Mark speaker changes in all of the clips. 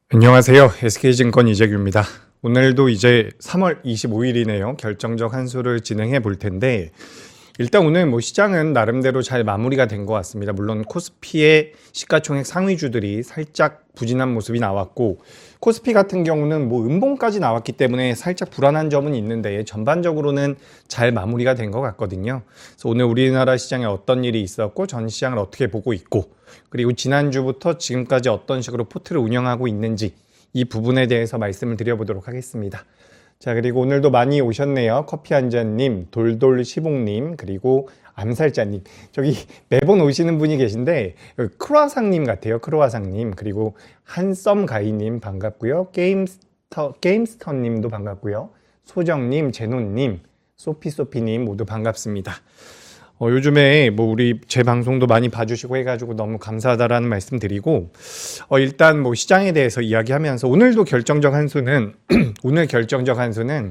Speaker 1: 안녕하세요. SK증권 이재규입니다. 오늘도 이제 3월 25일이네요. 결정적 한수를 진행해 볼 텐데 일단 오늘 시장은 나름대로 잘 마무리가 된 것 같습니다. 물론 코스피의 시가총액 상위주들이 살짝 부진한 모습이 나왔고 코스피 같은 경우는 음봉까지 나왔기 때문에 살짝 불안한 점은 있는데 전반적으로는 잘 마무리가 된 것 같거든요. 그래서 오늘 우리나라 시장에 어떤 일이 있었고 전 시장을 어떻게 보고 있고 그리고 지난주부터 지금까지 어떤 식으로 포트를 운영하고 있는지 이 부분에 대해서 말씀을 드려보도록 하겠습니다. 자, 그리고 오늘도 많이 오셨네요. 커피 한 잔님, 돌돌시봉님, 그리고 암살자님. 저기 매번 오시는 분이 계신데 크로아상님 같아요. 크로아상님. 그리고 한썸가이님 반갑고요. 게임스터님도 반갑고요. 소정님, 제노님, 소피소피님 모두 반갑습니다. 요즘에 우리 제 방송도 많이 봐주시고 해가지고 너무 감사하다라는 말씀 드리고 일단 시장에 대해서 이야기하면서 오늘도 결정적 한수는 오늘 결정적 한수는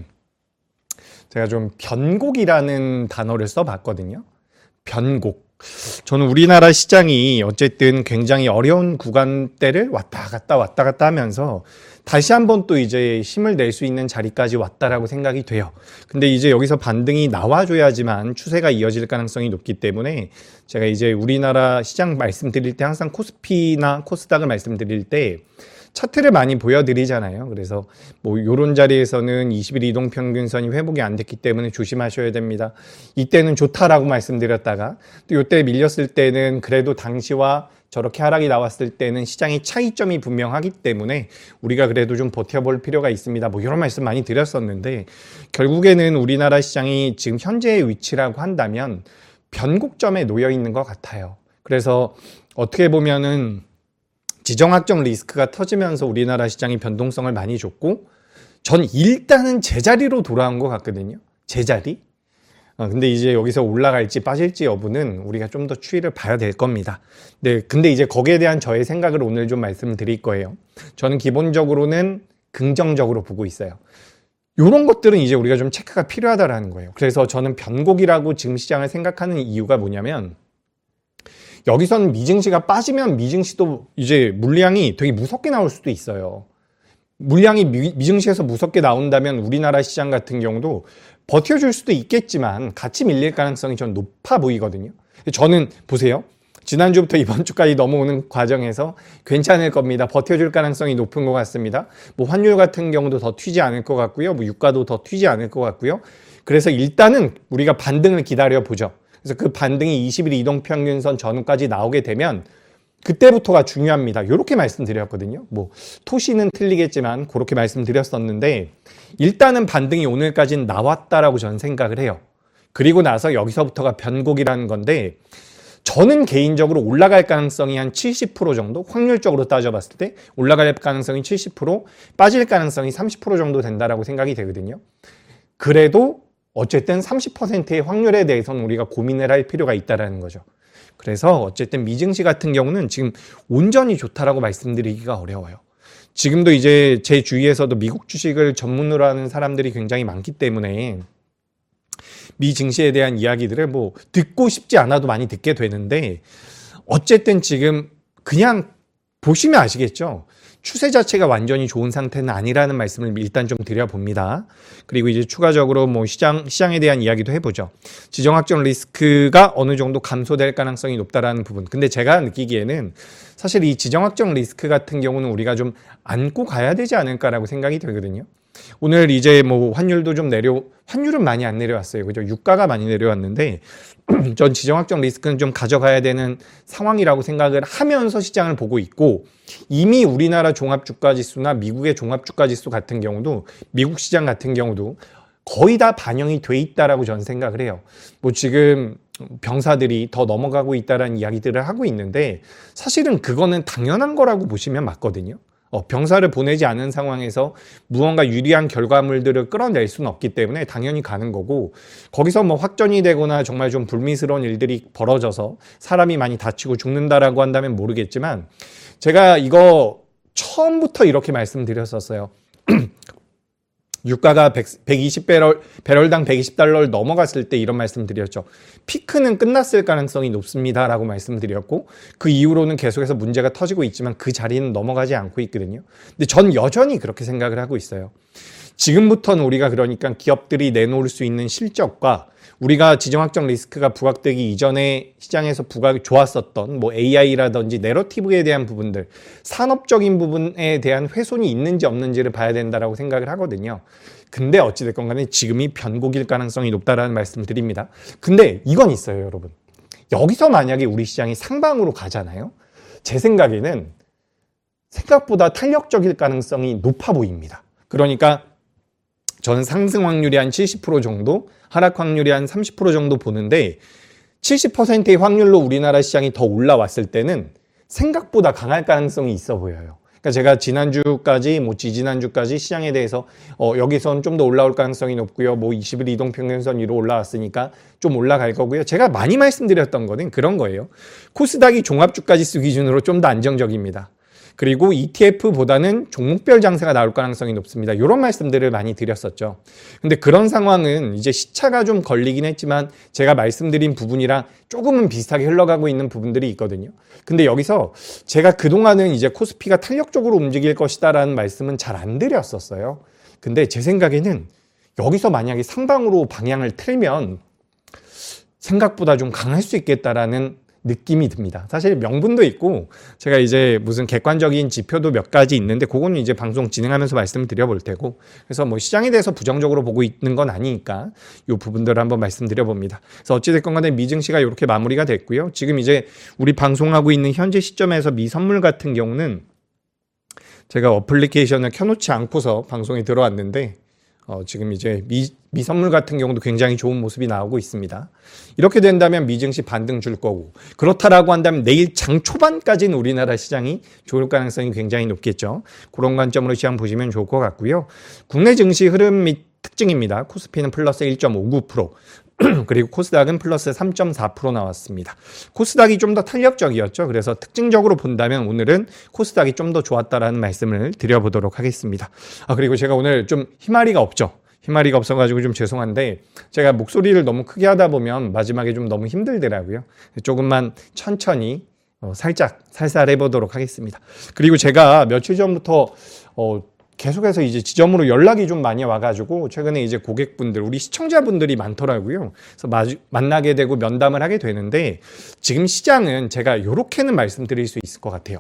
Speaker 1: 제가 좀 변곡이라는 단어를 써봤거든요. 변곡. 저는 우리나라 시장이 어쨌든 굉장히 어려운 구간대를 왔다 갔다 하면서 다시 한번 또 이제 힘을 낼 수 있는 자리까지 왔다라고 생각이 돼요. 근데 이제 여기서 반등이 나와줘야지만 추세가 이어질 가능성이 높기 때문에 제가 이제 우리나라 시장 말씀드릴 때 항상 코스피나 코스닥을 말씀드릴 때 차트를 많이 보여드리잖아요. 그래서 요런 자리에서는 20일 이동평균선이 회복이 안 됐기 때문에 조심하셔야 됩니다. 이때는 좋다라고 말씀드렸다가 또 이때 밀렸을 때는 그래도 당시와 저렇게 하락이 나왔을 때는 시장의 차이점이 분명하기 때문에 우리가 그래도 좀 버텨볼 필요가 있습니다. 이런 말씀 많이 드렸었는데 결국에는 우리나라 시장이 지금 현재의 위치라고 한다면 변곡점에 놓여 있는 것 같아요. 그래서 어떻게 보면은 지정학적 리스크가 터지면서 우리나라 시장이 변동성을 많이 줬고 전 일단은 제자리로 돌아온 것 같거든요. 제자리. 근데 이제 여기서 올라갈지 빠질지 여부는 우리가 좀 더 추이를 봐야 될 겁니다. 네, 근데 이제 거기에 대한 저의 생각을 오늘 좀 말씀을 드릴 거예요. 저는 기본적으로는 긍정적으로 보고 있어요. 이런 것들은 이제 우리가 좀 체크가 필요하다라는 거예요. 그래서 저는 변곡이라고 지금 시장을 생각하는 이유가 뭐냐면 여기서는 미증시가 빠지면 미증시도 이제 물량이 되게 무섭게 나올 수도 있어요. 물량이 미증시에서 무섭게 나온다면 우리나라 시장 같은 경우도 버텨줄 수도 있겠지만 같이 밀릴 가능성이 전 높아 보이거든요. 저는 보세요. 지난주부터 이번 주까지 넘어오는 과정에서 괜찮을 겁니다. 버텨줄 가능성이 높은 것 같습니다. 환율 같은 경우도 더 튀지 않을 것 같고요. 유가도 더 튀지 않을 것 같고요. 그래서 일단은 우리가 반등을 기다려보죠. 그래서 그 반등이 20일 이동평균선 전후까지 나오게 되면 그때부터가 중요합니다. 이렇게 말씀드렸거든요. 토시는 틀리겠지만 그렇게 말씀드렸었는데 일단은 반등이 오늘까지는 나왔다라고 저는 생각을 해요. 그리고 나서 여기서부터가 변곡이라는 건데 저는 개인적으로 올라갈 가능성이 한 70% 정도, 확률적으로 따져봤을 때 올라갈 가능성이 70%, 빠질 가능성이 30% 정도 된다라고 생각이 되거든요. 그래도 어쨌든 30%의 확률에 대해서는 우리가 고민을 할 필요가 있다는 거죠. 그래서 어쨌든 미증시 같은 경우는 지금 온전히 좋다라고 말씀드리기가 어려워요. 지금도 이제 제 주위에서도 미국 주식을 전문으로 하는 사람들이 굉장히 많기 때문에 미 증시에 대한 이야기들을 듣고 싶지 않아도 많이 듣게 되는데 어쨌든 지금 그냥 보시면 아시겠죠. 추세 자체가 완전히 좋은 상태는 아니라는 말씀을 일단 좀 드려봅니다. 그리고 이제 추가적으로 시장에 대한 이야기도 해보죠. 지정학적 리스크가 어느 정도 감소될 가능성이 높다라는 부분. 근데 제가 느끼기에는 사실 이 지정학적 리스크 같은 경우는 우리가 좀 안고 가야 되지 않을까라고 생각이 들거든요. 오늘 이제 환율도 좀 환율은 많이 안 내려왔어요. 그죠? 유가가 많이 내려왔는데 전 지정학적 리스크는 좀 가져가야 되는 상황이라고 생각을 하면서 시장을 보고 있고 이미 우리나라 종합주가지수나 미국의 종합주가지수 같은 경우도 미국 시장 같은 경우도 거의 다 반영이 돼 있다라고 저는 생각을 해요. 지금 병사들이 더 넘어가고 있다라는 이야기들을 하고 있는데 사실은 그거는 당연한 거라고 보시면 맞거든요. 병사를 보내지 않은 상황에서 무언가 유리한 결과물들을 끌어낼 수는 없기 때문에 당연히 가는 거고 거기서 확전이 되거나 정말 좀 불미스러운 일들이 벌어져서 사람이 많이 다치고 죽는다라고 한다면 모르겠지만 제가 이거 처음부터 이렇게 말씀드렸었어요. 유가가 120배럴당 120달러를 넘어갔을 때 이런 말씀 드렸죠. 피크는 끝났을 가능성이 높습니다라고 말씀드렸고 그 이후로는 계속해서 문제가 터지고 있지만 그 자리는 넘어가지 않고 있거든요. 근데 전 여전히 그렇게 생각을 하고 있어요. 지금부터는 우리가 그러니까 기업들이 내놓을 수 있는 실적과 우리가 지정학적 리스크가 부각되기 이전에 시장에서 부각이 좋았었던 뭐 AI라든지 내러티브에 대한 부분들, 산업적인 부분에 대한 훼손이 있는지 없는지를 봐야 된다라고 생각을 하거든요. 근데 어찌됐건 간에 지금이 변곡일 가능성이 높다라는 말씀을 드립니다. 근데 이건 있어요, 여러분. 여기서 만약에 우리 시장이 상방으로 가잖아요. 제 생각에는 생각보다 탄력적일 가능성이 높아 보입니다. 그러니까 저는 상승 확률이 한 70% 정도, 하락 확률이 한 30% 정도 보는데 70%의 확률로 우리나라 시장이 더 올라왔을 때는 생각보다 강할 가능성이 있어 보여요. 그러니까 제가 지난주까지, 지지난주까지 시장에 대해서 여기선 좀 더 올라올 가능성이 높고요. 20일 이동평균선 위로 올라왔으니까 좀 올라갈 거고요. 제가 많이 말씀드렸던 거는 그런 거예요. 코스닥이 종합주가지수 기준으로 좀 더 안정적입니다. 그리고 ETF보다는 종목별 장세가 나올 가능성이 높습니다. 이런 말씀들을 많이 드렸었죠. 근데 그런 상황은 이제 시차가 좀 걸리긴 했지만 제가 말씀드린 부분이랑 조금은 비슷하게 흘러가고 있는 부분들이 있거든요. 근데 여기서 제가 그동안은 이제 코스피가 탄력적으로 움직일 것이다라는 말씀은 잘 안 드렸었어요. 근데 제 생각에는 여기서 만약에 상방으로 방향을 틀면 생각보다 좀 강할 수 있겠다라는 느낌이 듭니다. 사실 명분도 있고 제가 이제 무슨 객관적인 지표도 몇 가지 있는데 그거는 이제 방송 진행하면서 말씀을 드려볼 테고 그래서 뭐 시장에 대해서 부정적으로 보고 있는 건 아니니까 이 부분들을 한번 말씀드려봅니다. 그래서 어찌됐건 간에 미증시가 이렇게 마무리가 됐고요. 지금 이제 우리 방송하고 있는 현재 시점에서 미 선물 같은 경우는 제가 어플리케이션을 켜놓지 않고서 방송에 들어왔는데 지금 이제 미 선물 같은 경우도 굉장히 좋은 모습이 나오고 있습니다. 이렇게 된다면 미증시 반등 줄 거고 그렇다라고 한다면 내일 장 초반까지는 우리나라 시장이 좋을 가능성이 굉장히 높겠죠. 그런 관점으로 시장 보시면 좋을 것 같고요. 국내 증시 흐름 및 특징입니다. 코스피는 플러스 1.59%, 그리고 코스닥은 플러스 3.4% 나왔습니다. 코스닥이 좀 더 탄력적이었죠. 그래서 특징적으로 본다면 오늘은 코스닥이 좀 더 좋았다라는 말씀을 드려보도록 하겠습니다. 그리고 제가 오늘 좀 희마리가 없죠. 희마리가 없어가지고 좀 죄송한데 제가 목소리를 너무 크게 하다 보면 마지막에 좀 너무 힘들더라고요. 조금만 천천히 살살 해보도록 하겠습니다. 그리고 제가 며칠 전부터 계속해서 이제 지점으로 연락이 좀 많이 와가지고 최근에 이제 고객분들, 우리 시청자분들이 많더라고요. 그래서 만나게 되고 면담을 하게 되는데 지금 시장은 제가 이렇게는 말씀드릴 수 있을 것 같아요.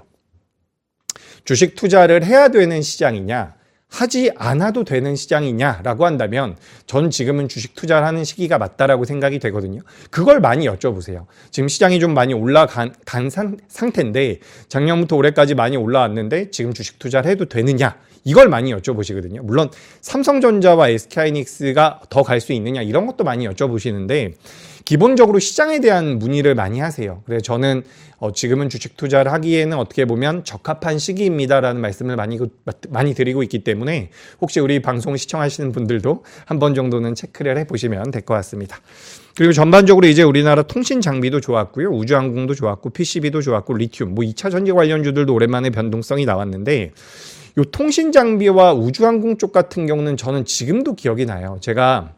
Speaker 1: 주식 투자를 해야 되는 시장이냐, 하지 않아도 되는 시장이냐라고 한다면 전 지금은 주식 투자를 하는 시기가 맞다라고 생각이 되거든요. 그걸 많이 여쭤보세요. 지금 시장이 좀 많이 올라간 상태인데 작년부터 올해까지 많이 올라왔는데 지금 주식 투자를 해도 되느냐 이걸 많이 여쭤보시거든요. 물론 삼성전자와 SK하이닉스가 더 갈 수 있느냐 이런 것도 많이 여쭤보시는데 기본적으로 시장에 대한 문의를 많이 하세요. 그래서 저는 지금은 주식 투자를 하기에는 어떻게 보면 적합한 시기입니다라는 말씀을 많이 드리고 있기 때문에 혹시 우리 방송 시청하시는 분들도 한 번 정도는 체크를 해보시면 될 것 같습니다. 그리고 전반적으로 이제 우리나라 통신 장비도 좋았고요. 우주항공도 좋았고 PCB도 좋았고 리튬, 2차 전지 관련주들도 오랜만에 변동성이 나왔는데 이 통신 장비와 우주항공 쪽 같은 경우는 저는 지금도 기억이 나요. 제가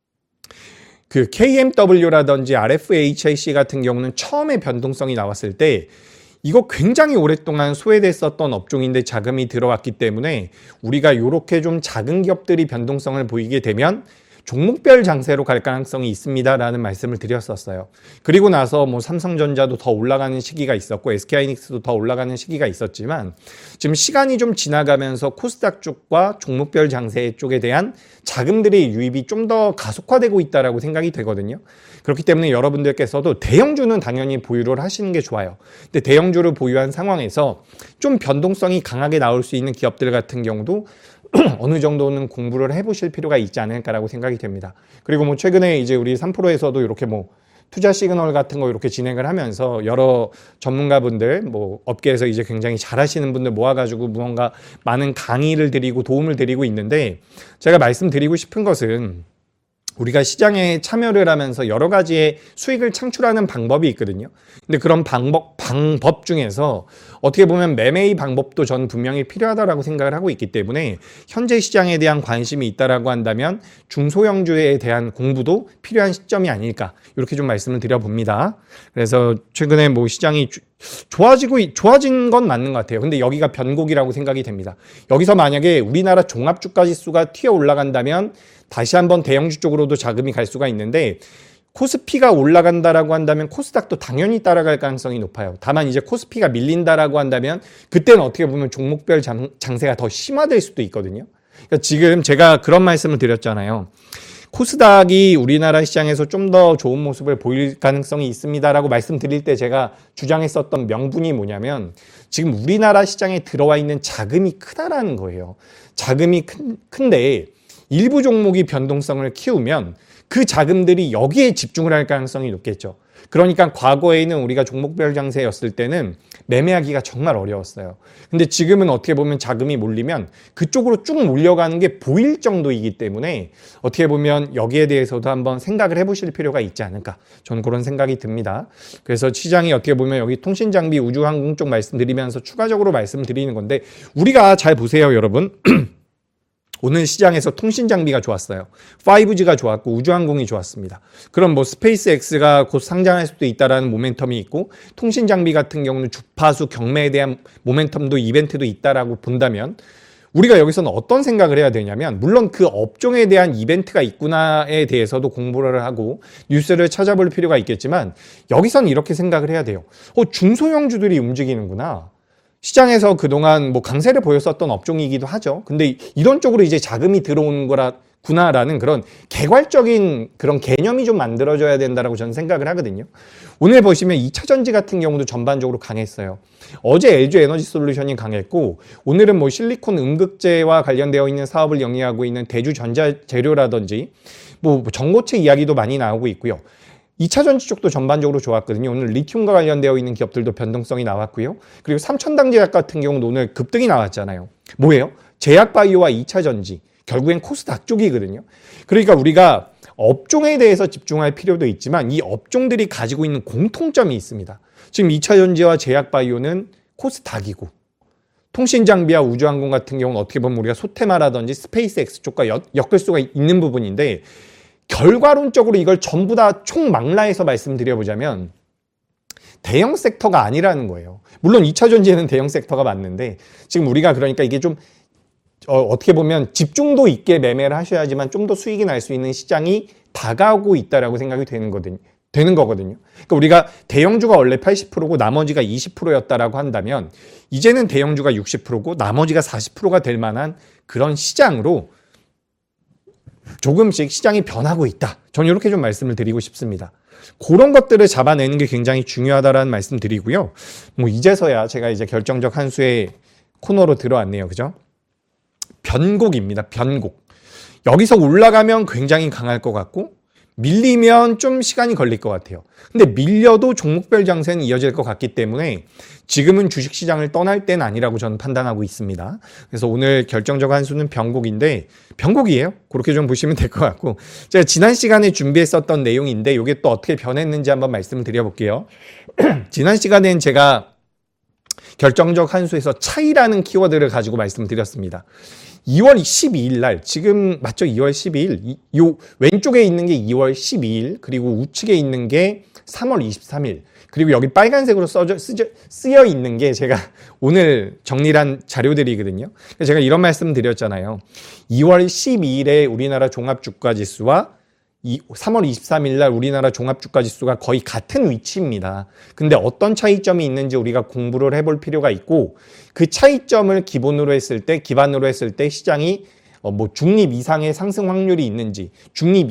Speaker 1: 그 KMW라든지 RFHAC 같은 경우는 처음에 변동성이 나왔을 때 이거 굉장히 오랫동안 소외됐었던 업종인데 자금이 들어왔기 때문에 우리가 이렇게 좀 작은 기업들이 변동성을 보이게 되면 종목별 장세로 갈 가능성이 있습니다라는 말씀을 드렸었어요. 그리고 나서 삼성전자도 더 올라가는 시기가 있었고 SK하이닉스도 더 올라가는 시기가 있었지만 지금 시간이 좀 지나가면서 코스닥 쪽과 종목별 장세 쪽에 대한 자금들의 유입이 좀 더 가속화되고 있다라고 생각이 되거든요. 그렇기 때문에 여러분들께서도 대형주는 당연히 보유를 하시는 게 좋아요. 근데 대형주를 보유한 상황에서 좀 변동성이 강하게 나올 수 있는 기업들 같은 경우도 어느 정도는 공부를 해보실 필요가 있지 않을까라고 생각이 됩니다. 그리고 최근에 이제 우리 3프로에서도 이렇게 투자 시그널 같은 거 이렇게 진행을 하면서 여러 전문가분들, 업계에서 이제 굉장히 잘하시는 분들 모아가지고 무언가 많은 강의를 드리고 도움을 드리고 있는데 제가 말씀드리고 싶은 것은 우리가 시장에 참여를 하면서 여러 가지의 수익을 창출하는 방법이 있거든요. 근데 그런 방법 중에서 어떻게 보면 매매의 방법도 전 분명히 필요하다고 생각을 하고 있기 때문에 현재 시장에 대한 관심이 있다라고 한다면 중소형주에 대한 공부도 필요한 시점이 아닐까 이렇게 좀 말씀을 드려봅니다. 그래서 최근에 뭐 시장이 좋아진 건 맞는 것 같아요. 근데 여기가 변곡이라고 생각이 됩니다. 여기서 만약에 우리나라 종합주가 지수가 튀어 올라간다면 다시 한번 대형주 쪽으로도 자금이 갈 수가 있는데 코스피가 올라간다라고 한다면 코스닥도 당연히 따라갈 가능성이 높아요. 다만 이제 코스피가 밀린다라고 한다면 그때는 어떻게 보면 종목별 장세가 더 심화될 수도 있거든요. 그러니까 지금 제가 그런 말씀을 드렸잖아요. 코스닥이 우리나라 시장에서 좀 더 좋은 모습을 보일 가능성이 있습니다라고 말씀드릴 때 제가 주장했었던 명분이 뭐냐면 지금 우리나라 시장에 들어와 있는 자금이 크다라는 거예요. 자금이 큰데 일부 종목이 변동성을 키우면 그 자금들이 여기에 집중을 할 가능성이 높겠죠. 그러니까 과거에는 우리가 종목별 장세였을 때는 매매하기가 정말 어려웠어요. 근데 지금은 어떻게 보면 자금이 몰리면 그쪽으로 쭉 몰려가는 게 보일 정도이기 때문에 어떻게 보면 여기에 대해서도 한번 생각을 해보실 필요가 있지 않을까. 저는 그런 생각이 듭니다. 그래서 시장이 어떻게 보면 여기 통신장비, 우주항공 쪽 말씀드리면서 추가적으로 말씀드리는 건데 우리가 잘 보세요, 여러분. 오늘 시장에서 통신장비가 좋았어요. 5G가 좋았고 우주항공이 좋았습니다. 그럼 뭐 스페이스X가 곧 상장할 수도 있다라는 모멘텀이 있고 통신장비 같은 경우는 주파수 경매에 대한 모멘텀도 이벤트도 있다라고 본다면 우리가 여기서는 어떤 생각을 해야 되냐면 물론 그 업종에 대한 이벤트가 있구나에 대해서도 공부를 하고 뉴스를 찾아볼 필요가 있겠지만 여기서는 이렇게 생각을 해야 돼요. 중소형주들이 움직이는구나. 시장에서 그동안 뭐 강세를 보였었던 업종이기도 하죠. 근데 이런 쪽으로 이제 자금이 들어오는 거구나라는 그런 개괄적인 그런 개념이 좀 만들어져야 된다라고 저는 생각을 하거든요. 오늘 보시면 2차전지 같은 경우도 전반적으로 강했어요. 어제 LG 에너지 솔루션이 강했고 오늘은 뭐 실리콘 음극재와 관련되어 있는 사업을 영위하고 있는 대주 전자재료라든지 뭐 전고체 이야기도 많이 나오고 있고요. 2차 전지 쪽도 전반적으로 좋았거든요. 오늘 리튬과 관련되어 있는 기업들도 변동성이 나왔고요. 그리고 삼천당제약 같은 경우는 오늘 급등이 나왔잖아요. 뭐예요? 제약바이오와 2차 전지. 결국엔 코스닥 쪽이거든요. 그러니까 우리가 업종에 대해서 집중할 필요도 있지만 이 업종들이 가지고 있는 공통점이 있습니다. 지금 2차 전지와 제약바이오는 코스닥이고 통신장비와 우주항공 같은 경우는 어떻게 보면 우리가 소테마라든지 스페이스X 쪽과 엮을 수가 있는 부분인데 결과론적으로 이걸 전부 다 총망라해서 말씀드려보자면 대형 섹터가 아니라는 거예요. 물론 2차 전지에는 대형 섹터가 맞는데 지금 우리가 그러니까 이게 좀 어떻게 보면 집중도 있게 매매를 하셔야지만 좀 더 수익이 날 수 있는 시장이 다가오고 있다라고 생각이 되는 거거든요. 그러니까 우리가 대형주가 원래 80%고 나머지가 20%였다라고 한다면 이제는 대형주가 60%고 나머지가 40%가 될 만한 그런 시장으로 조금씩 시장이 변하고 있다. 저는 이렇게 좀 말씀을 드리고 싶습니다. 그런 것들을 잡아내는 게 굉장히 중요하다라는 말씀 드리고요. 뭐 이제서야 제가 이제 결정적 한 수의 코너로 들어왔네요. 그죠? 변곡입니다. 변곡. 여기서 올라가면 굉장히 강할 것 같고 밀리면 좀 시간이 걸릴 것 같아요. 근데 밀려도 종목별 장세는 이어질 것 같기 때문에 지금은 주식시장을 떠날 때는 아니라고 저는 판단하고 있습니다. 그래서 오늘 결정적 한 수는 변곡인데 변곡이에요. 그렇게 좀 보시면 될 것 같고 제가 지난 시간에 준비했었던 내용인데 이게 또 어떻게 변했는지 한번 말씀을 드려볼게요. 지난 시간엔 제가 결정적 한 수에서 차이라는 키워드를 가지고 말씀드렸습니다. 2월 12일 날 지금 맞죠? 2월 12일 요 왼쪽에 있는 게 2월 12일 그리고 우측에 있는 게 3월 23일 그리고 여기 빨간색으로 쓰여 있는 게 제가 오늘 정리한 자료들이거든요. 제가 이런 말씀 드렸잖아요. 2월 12일에 우리나라 종합주가지수와 3월 23일 날 우리나라 종합주가지수가 거의 같은 위치입니다. 근데 어떤 차이점이 있는지 우리가 공부를 해볼 필요가 있고 그 차이점을 기반으로 했을 때 시장이 뭐 중립 이상의 상승 확률이 있는지 중립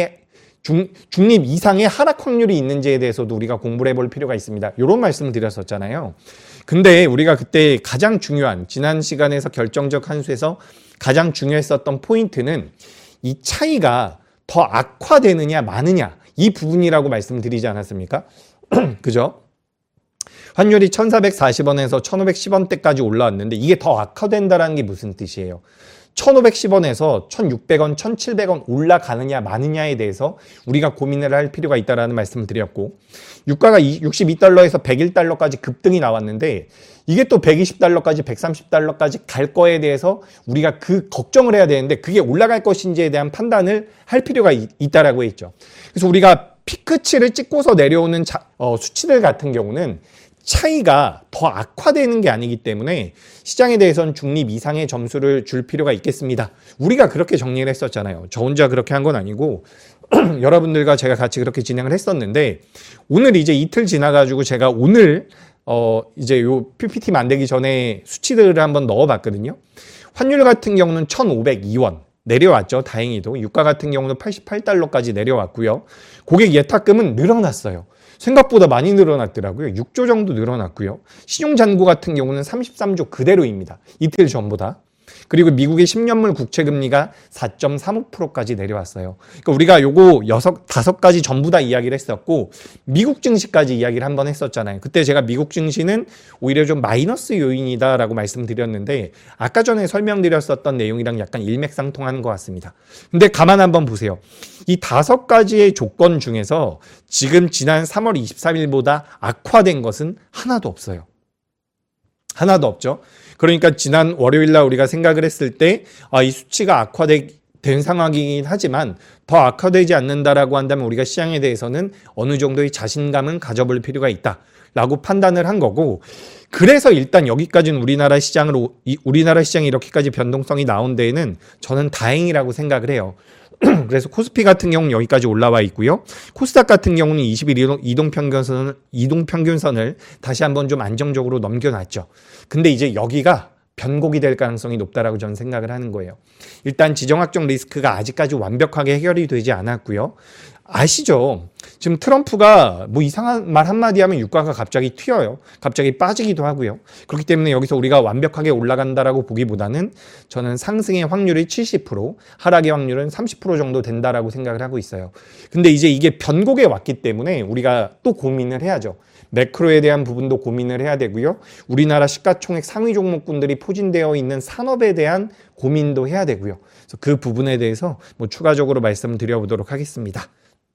Speaker 1: 이상의 하락 확률이 있는지에 대해서도 우리가 공부를 해볼 필요가 있습니다. 이런 말씀을 드렸었잖아요. 근데 우리가 그때 가장 중요한 지난 시간에서 결정적 한 수에서 가장 중요했었던 포인트는 이 차이가 더 악화되느냐 마느냐 이 부분이라고 말씀드리지 않았습니까? 그죠? 환율이 1440원에서 1510원대까지 올라왔는데 이게 더 악화된다는 게 무슨 뜻이에요? 1,510원에서 1,600원, 1,700원 올라가느냐 마느냐에 대해서 우리가 고민을 할 필요가 있다는 말씀을 드렸고, 유가가 62달러에서 101달러까지 급등이 나왔는데 이게 또 120달러까지 130달러까지 갈 거에 대해서 우리가 그 걱정을 해야 되는데, 그게 올라갈 것인지에 대한 판단을 할 필요가 있다라고 했죠. 그래서 우리가 피크치를 찍고서 내려오는 수치들 같은 경우는 차이가 더 악화되는 게 아니기 때문에 시장에 대해서는 중립 이상의 점수를 줄 필요가 있겠습니다. 우리가 그렇게 정리를 했었잖아요. 저 혼자 그렇게 한 건 아니고 여러분들과 제가 같이 그렇게 진행을 했었는데, 오늘 이제 이틀 지나가지고 제가 오늘 이제 요 PPT 만들기 전에 수치들을 한번 넣어봤거든요. 환율 같은 경우는 1,502원 내려왔죠. 다행히도. 유가 같은 경우는 88달러까지 내려왔고요. 고객 예탁금은 늘어났어요. 생각보다 많이 늘어났더라고요. 6조 정도 늘어났고요. 신용잔고 같은 경우는 33조 그대로입니다. 이틀 전보다. 그리고 미국의 10년물 국채금리가 4.35%까지 내려왔어요. 그러니까 우리가 요거 5가지 전부 다 이야기를 했었고, 미국 증시까지 이야기를 한번 했었잖아요. 그때 제가 미국 증시는 오히려 좀 마이너스 요인이다라고 말씀드렸는데, 아까 전에 설명드렸었던 내용이랑 약간 일맥상통하는 것 같습니다. 근데 가만 한번 보세요. 이 5가지의 조건 중에서 지금 지난 3월 23일보다 악화된 것은 하나도 없어요. 하나도 없죠. 그러니까 지난 월요일 날 우리가 생각을 했을 때 이 수치가 악화된 상황이긴 하지만 더 악화되지 않는다라고 한다면 우리가 시장에 대해서는 어느 정도의 자신감은 가져볼 필요가 있다라고 판단을 한 거고, 그래서 일단 여기까지는 우리나라 시장이 이렇게까지 변동성이 나온 데에는 저는 다행이라고 생각을 해요. 그래서 코스피 같은 경우는 여기까지 올라와 있고요. 코스닥 같은 경우는 20일 이동평균선을 다시 한번 좀 안정적으로 넘겨놨죠. 근데 이제 여기가 변곡이 될 가능성이 높다라고 저는 생각을 하는 거예요. 일단 지정학적 리스크가 아직까지 완벽하게 해결이 되지 않았고요. 아시죠? 지금 트럼프가 뭐 이상한 말 한마디 하면 유가가 갑자기 튀어요. 갑자기 빠지기도 하고요. 그렇기 때문에 여기서 우리가 완벽하게 올라간다라고 보기보다는 저는 상승의 확률이 70%, 하락의 확률은 30% 정도 된다라고 생각을 하고 있어요. 근데 이제 이게 변곡에 왔기 때문에 우리가 또 고민을 해야죠. 매크로에 대한 부분도 고민을 해야 되고요. 우리나라 시가총액 상위 종목군들이 포진되어 있는 산업에 대한 고민도 해야 되고요. 그래서 그 부분에 대해서 뭐 추가적으로 말씀을 드려보도록 하겠습니다.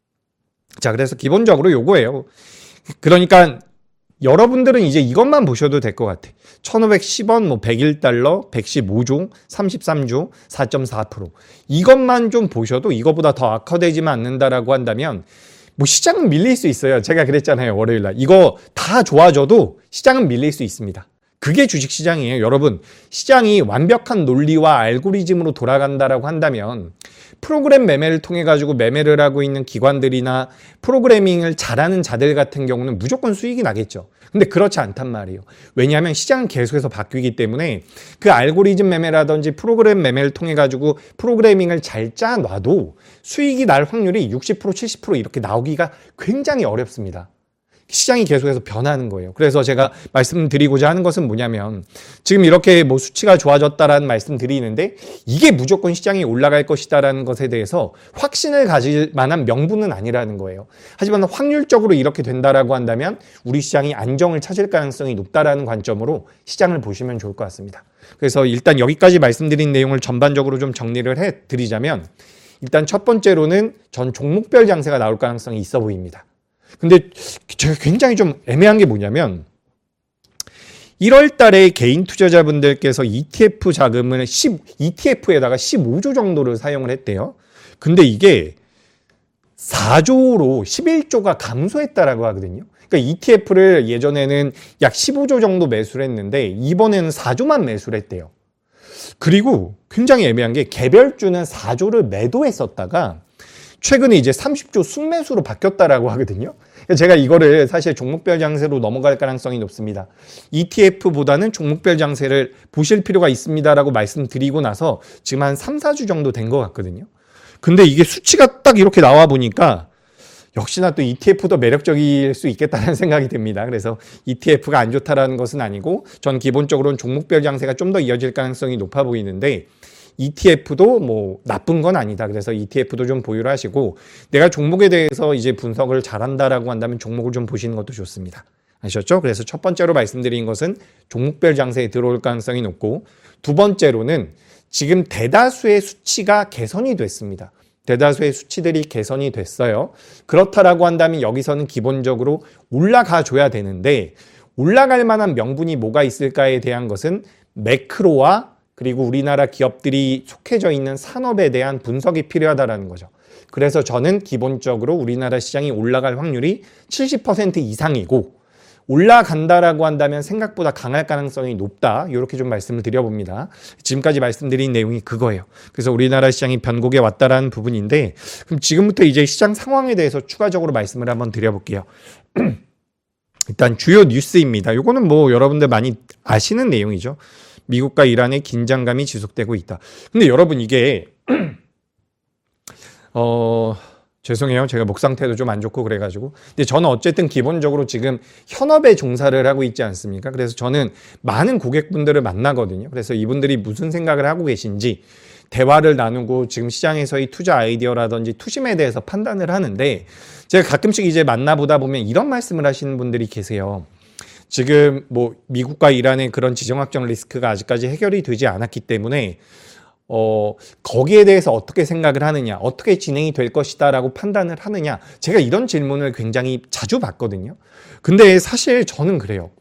Speaker 1: 자, 그래서 기본적으로 요거예요. 그러니까 여러분들은 이제 이것만 보셔도 될 것 같아. 1,510원, 뭐 101달러, 115조, 33조, 4.4%. 이것만 좀 보셔도 이거보다 더 악화되지만 않는다라고 한다면 뭐 시장은 밀릴 수 있어요. 제가 그랬잖아요, 월요일 날. 이거 다 좋아져도 시장은 밀릴 수 있습니다. 그게 주식시장이에요. 여러분, 시장이 완벽한 논리와 알고리즘으로 돌아간다라고 한다면 프로그램 매매를 통해 가지고 매매를 하고 있는 기관들이나 프로그래밍을 잘하는 자들 같은 경우는 무조건 수익이 나겠죠. 근데 그렇지 않단 말이에요. 왜냐하면 시장은 계속해서 바뀌기 때문에 그 알고리즘 매매라든지 프로그램 매매를 통해 가지고 프로그래밍을 잘 짜놔도 수익이 날 확률이 60%, 70% 이렇게 나오기가 굉장히 어렵습니다. 시장이 계속해서 변하는 거예요. 그래서 제가 말씀드리고자 하는 것은 뭐냐면, 지금 이렇게 뭐 수치가 좋아졌다라는 말씀 드리는데 이게 무조건 시장이 올라갈 것이다라는 것에 대해서 확신을 가질 만한 명분은 아니라는 거예요. 하지만 확률적으로 이렇게 된다라고 한다면 우리 시장이 안정을 찾을 가능성이 높다라는 관점으로 시장을 보시면 좋을 것 같습니다. 그래서 일단 여기까지 말씀드린 내용을 전반적으로 좀 정리를 해드리자면, 일단 첫 번째로는 전 종목별 장세가 나올 가능성이 있어 보입니다. 근데 제가 굉장히 좀 애매한 게 뭐냐면, 1월 달에 개인 투자자분들께서 ETF 자금을 ETF에다가 15조 정도를 사용을 했대요. 근데 이게 4조로 11조가 감소했다라고 하거든요. 그러니까 ETF를 예전에는 약 15조 정도 매수를 했는데 이번에는 4조만 매수를 했대요. 그리고 굉장히 애매한 게 개별주는 4조를 매도했었다가 최근에 이제 30조 순매수로 바뀌었다라고 하거든요. 제가 이거를 사실 종목별 장세로 넘어갈 가능성이 높습니다. ETF보다는 종목별 장세를 보실 필요가 있습니다라고 말씀드리고 나서 지금 한 3, 4주 정도 된 것 같거든요. 근데 이게 수치가 딱 이렇게 나와 보니까 역시나 또 ETF도 매력적일 수 있겠다는 생각이 듭니다. 그래서 ETF가 안 좋다라는 것은 아니고 전 기본적으로는 종목별 장세가 좀 더 이어질 가능성이 높아 보이는데, ETF도 뭐 나쁜 건 아니다. 그래서 ETF도 좀 보유를 하시고, 내가 종목에 대해서 이제 분석을 잘한다라고 한다면 종목을 좀 보시는 것도 좋습니다. 아셨죠? 그래서 첫 번째로 말씀드린 것은 종목별 장세에 들어올 가능성이 높고, 두 번째로는 지금 대다수의 수치가 개선이 됐습니다. 대다수의 수치들이 개선이 됐어요. 그렇다라고 한다면 여기서는 기본적으로 올라가 줘야 되는데 올라갈 만한 명분이 뭐가 있을까에 대한 것은 매크로와 그리고 우리나라 기업들이 속해져 있는 산업에 대한 분석이 필요하다는 거죠. 그래서 저는 기본적으로 우리나라 시장이 올라갈 확률이 70% 이상이고 올라간다라고 한다면 생각보다 강할 가능성이 높다. 이렇게 좀 말씀을 드려봅니다. 지금까지 말씀드린 내용이 그거예요. 그래서 우리나라 시장이 변곡에 왔다라는 부분인데 그럼 지금부터 이제 시장 상황에 대해서 추가적으로 말씀을 한번 드려볼게요. 일단 주요 뉴스입니다. 이거는 뭐 여러분들 많이 아시는 내용이죠. 미국과 이란의 긴장감이 지속되고 있다. 근데 여러분 이게 죄송해요. 제가 목 상태도 좀 안 좋고 그래가지고. 근데 저는 어쨌든 기본적으로 지금 현업에 종사를 하고 있지 않습니까? 그래서 저는 많은 고객분들을 만나거든요. 그래서 이분들이 무슨 생각을 하고 계신지 대화를 나누고 지금 시장에서의 투자 아이디어라든지 투심에 대해서 판단을 하는데 제가 가끔씩 이제 만나보다 보면 이런 말씀을 하시는 분들이 계세요. 지금 뭐 미국과 이란의 그런 지정학적 리스크가 아직까지 해결이 되지 않았기 때문에 거기에 대해서 어떻게 생각을 하느냐, 어떻게 진행이 될 것이다 라고 판단을 하느냐. 제가 이런 질문을 굉장히 자주 받거든요. 근데 사실 저는 그래요.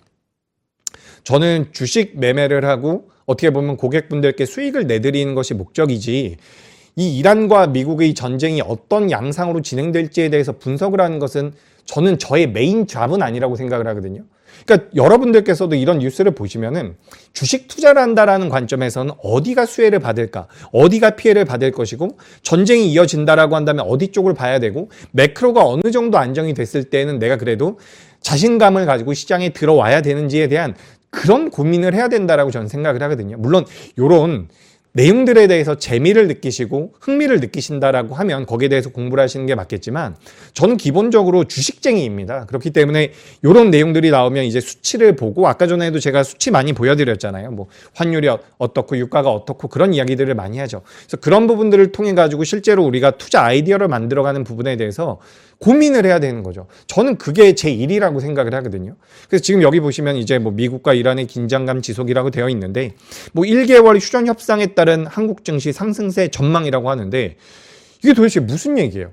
Speaker 1: 저는 주식 매매를 하고 어떻게 보면 고객분들께 수익을 내드리는 것이 목적이지 이 이란과 미국의 전쟁이 어떤 양상으로 진행될지에 대해서 분석을 하는 것은 저는 저의 메인 잡은 아니라고 생각을 하거든요. 그러니까 여러분들께서도 이런 뉴스를 보시면은 주식 투자를 한다라는 관점에서는 어디가 수혜를 받을까, 어디가 피해를 받을 것이고 전쟁이 이어진다라고 한다면 어디 쪽을 봐야 되고 매크로가 어느 정도 안정이 됐을 때는 내가 그래도 자신감을 가지고 시장에 들어와야 되는지에 대한 그런 고민을 해야 된다라고 저는 생각을 하거든요. 물론 이런 내용들에 대해서 재미를 느끼시고 흥미를 느끼신다라고 하면 거기에 대해서 공부를 하시는 게 맞겠지만 저는 기본적으로 주식쟁이입니다. 그렇기 때문에 이런 내용들이 나오면 이제 수치를 보고 아까 전에도 제가 수치 많이 보여드렸잖아요. 뭐 환율이 어떻고 유가가 어떻고 그런 이야기들을 많이 하죠. 그래서 그런 부분들을 통해 가지고 실제로 우리가 투자 아이디어를 만들어가는 부분에 대해서 고민을 해야 되는 거죠. 저는 그게 제 일이라고 생각을 하거든요. 그래서 지금 여기 보시면 이제 뭐 미국과 이란의 긴장감 지속이라고 되어 있는데 뭐 1개월 휴전 협상에 따른 한국 증시 상승세 전망이라고 하는데 이게 도대체 무슨 얘기예요?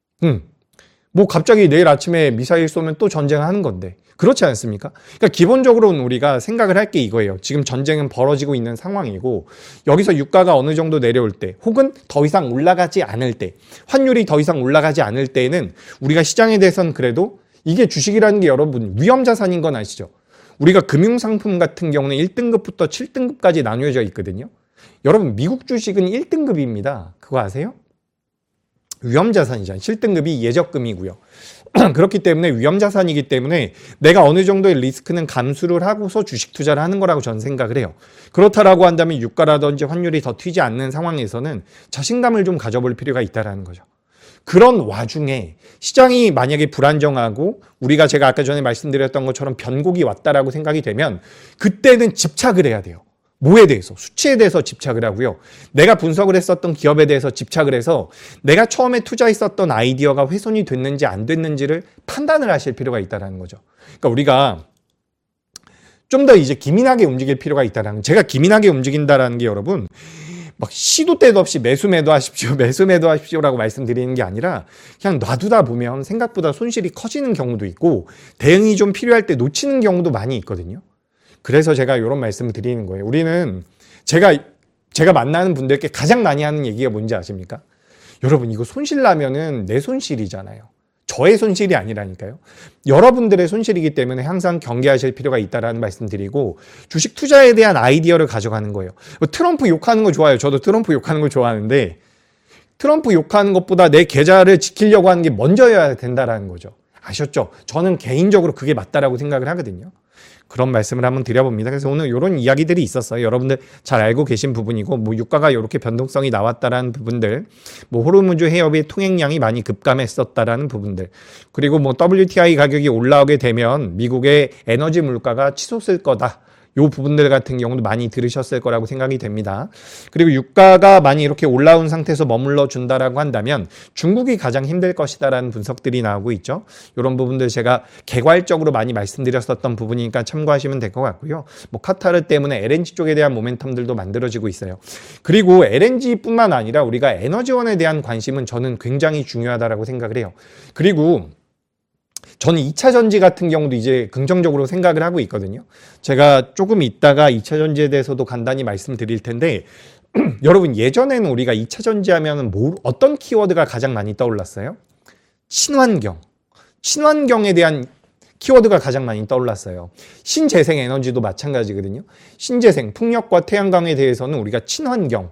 Speaker 1: 뭐 갑자기 내일 아침에 미사일 쏘면 또 전쟁하는 건데 그렇지 않습니까? 그러니까 기본적으로는 우리가 생각을 할 게 이거예요. 지금 전쟁은 벌어지고 있는 상황이고 여기서 유가가 어느 정도 내려올 때 혹은 더 이상 올라가지 않을 때 환율이 더 이상 올라가지 않을 때에는 우리가 시장에 대해서는 그래도 이게 주식이라는 게 여러분 위험자산인 건 아시죠? 우리가 금융상품 같은 경우는 1등급부터 7등급까지 나뉘어져 있거든요. 여러분 미국 주식은 1등급입니다. 그거 아세요? 위험자산이잖아요. 7등급이 예적금이고요. 그렇기 때문에 위험자산이기 때문에 내가 어느 정도의 리스크는 감수를 하고서 주식 투자를 하는 거라고 저는 생각을 해요. 그렇다라고 한다면 유가라든지 환율이 더 튀지 않는 상황에서는 자신감을 좀 가져볼 필요가 있다는 거죠. 그런 와중에 시장이 만약에 불안정하고 우리가 제가 아까 전에 말씀드렸던 것처럼 변곡이 왔다라고 생각이 되면 그때는 집착을 해야 돼요. 뭐에 대해서? 수치에 대해서 집착을 하고요. 내가 분석을 했었던 기업에 대해서 집착을 해서 내가 처음에 투자했었던 아이디어가 훼손이 됐는지 안 됐는지를 판단을 하실 필요가 있다는 거죠. 그러니까 우리가 좀 더 이제 기민하게 움직일 필요가 있다는 제가 기민하게 움직인다라는 게 여러분 막 시도 때도 없이 매수 매도하십시오. 매수 매도하십시오라고 말씀드리는 게 아니라 그냥 놔두다 보면 생각보다 손실이 커지는 경우도 있고 대응이 좀 필요할 때 놓치는 경우도 많이 있거든요. 그래서 제가 이런 말씀을 드리는 거예요. 우리는 제가 만나는 분들께 가장 많이 하는 얘기가 뭔지 아십니까? 여러분 이거 손실 나면은 내 손실이잖아요. 저의 손실이 아니라니까요. 여러분들의 손실이기 때문에 항상 경계하실 필요가 있다는 말씀 드리고 주식 투자에 대한 아이디어를 가져가는 거예요. 트럼프 욕하는 거 좋아요. 저도 트럼프 욕하는 거 좋아하는데 트럼프 욕하는 것보다 내 계좌를 지키려고 하는 게 먼저여야 된다는 거죠. 아셨죠? 저는 개인적으로 그게 맞다라고 생각을 하거든요. 그런 말씀을 한번 드려봅니다. 그래서 오늘 이런 이야기들이 있었어요. 여러분들 잘 알고 계신 부분이고 뭐 유가가 이렇게 변동성이 나왔다라는 부분들, 뭐 호르무즈 해협의 통행량이 많이 급감했었다라는 부분들, 그리고 뭐 WTI 가격이 올라오게 되면 미국의 에너지 물가가 치솟을 거다. 요 부분들 같은 경우도 많이 들으셨을 거라고 생각이 됩니다. 그리고 유가가 많이 이렇게 올라온 상태에서 머물러 준다라고 한다면 중국이 가장 힘들 것이다라는 분석들이 나오고 있죠. 이런 부분들 제가 개괄적으로 많이 말씀드렸었던 부분이니까 참고하시면 될 것 같고요. 뭐 카타르 때문에 LNG 쪽에 대한 모멘텀들도 만들어지고 있어요. 그리고 LNG뿐만 아니라 우리가 에너지원에 대한 관심은 저는 굉장히 중요하다라고 생각을 해요. 그리고 저는 2차 전지 같은 경우도 이제 긍정적으로 생각을 하고 있거든요. 제가 조금 있다가 2차 전지에 대해서도 간단히 말씀드릴 텐데 여러분 예전에는 우리가 2차 전지 하면 어떤 키워드가 가장 많이 떠올랐어요? 친환경. 친환경에 대한 키워드가 가장 많이 떠올랐어요. 신재생 에너지도 마찬가지거든요. 신재생, 풍력과 태양광에 대해서는 우리가 친환경.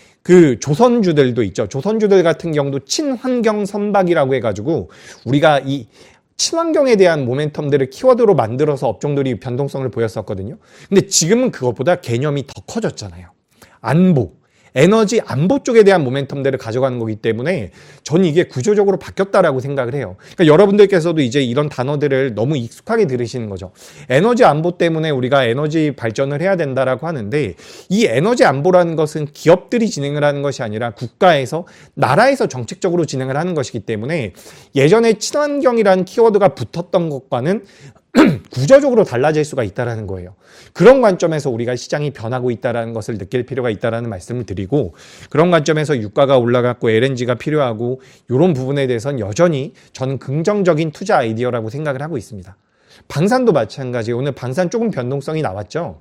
Speaker 1: 그 조선주들도 있죠. 조선주들 같은 경우도 친환경 선박이라고 해가지고 우리가 이 친환경에 대한 모멘텀들을 키워드로 만들어서 업종들이 변동성을 보였었거든요. 근데 지금은 그것보다 개념이 더 커졌잖아요. 안보, 에너지 안보 쪽에 대한 모멘텀들을 가져가는 거기 때문에 저는 이게 구조적으로 바뀌었다라고 생각을 해요. 그러니까 여러분들께서도 이제 이런 단어들을 너무 익숙하게 들으시는 거죠. 에너지 안보 때문에 우리가 에너지 발전을 해야 된다라고 하는데 이 에너지 안보라는 것은 기업들이 진행을 하는 것이 아니라 국가에서 나라에서 정책적으로 진행을 하는 것이기 때문에 예전에 친환경이라는 키워드가 붙었던 것과는 구조적으로 달라질 수가 있다는 거예요. 그런 관점에서 우리가 시장이 변하고 있다는 것을 느낄 필요가 있다는 말씀을 드리고 그런 관점에서 유가가 올라갔고 LNG가 필요하고 이런 부분에 대해서는 여전히 저는 긍정적인 투자 아이디어라고 생각을 하고 있습니다. 방산도 마찬가지예요. 오늘 방산 조금 변동성이 나왔죠.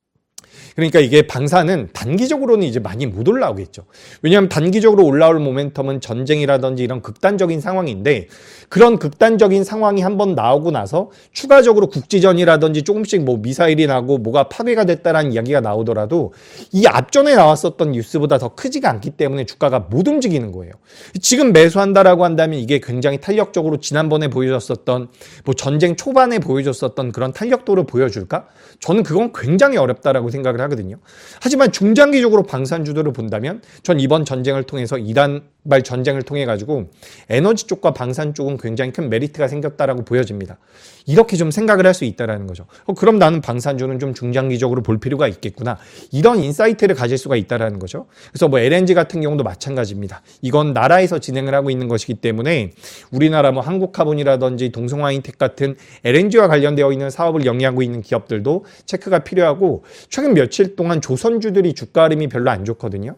Speaker 1: 그러니까 이게 방산은 단기적으로는 이제 많이 못 올라오겠죠. 왜냐하면 단기적으로 올라올 모멘텀은 전쟁이라든지 이런 극단적인 상황인데 그런 극단적인 상황이 한번 나오고 나서 추가적으로 국지전이라든지 조금씩 뭐 미사일이 나고 뭐가 파괴가 됐다라는 이야기가 나오더라도 이 앞전에 나왔었던 뉴스보다 더 크지가 않기 때문에 주가가 못 움직이는 거예요. 지금 매수한다라고 한다면 이게 굉장히 탄력적으로 지난번에 보여줬었던 뭐 전쟁 초반에 보여줬었던 그런 탄력도를 보여줄까? 저는 그건 굉장히 어렵다라고 생각을 하거든요. 하지만 중장기적으로 방산주들을 본다면 전 이번 전쟁을 통해서 이란발 전쟁을 통해 가지고 에너지 쪽과 방산 쪽은 굉장히 큰 메리트가 생겼다라고 보여집니다. 이렇게 좀 생각을 할 수 있다라는 거죠. 그럼 나는 방산주는 좀 중장기적으로 볼 필요가 있겠구나. 이런 인사이트를 가질 수가 있다라는 거죠. 그래서 뭐 LNG 같은 경우도 마찬가지입니다. 이건 나라에서 진행을 하고 있는 것이기 때문에 우리나라 뭐 한국카본이라든지 동성화인텍 같은 LNG와 관련되어 있는 사업을 영위하고 있는 기업들도 체크가 필요하고 최근 며칠 동안 조선주들이 주가 흐름이 별로 안 좋거든요.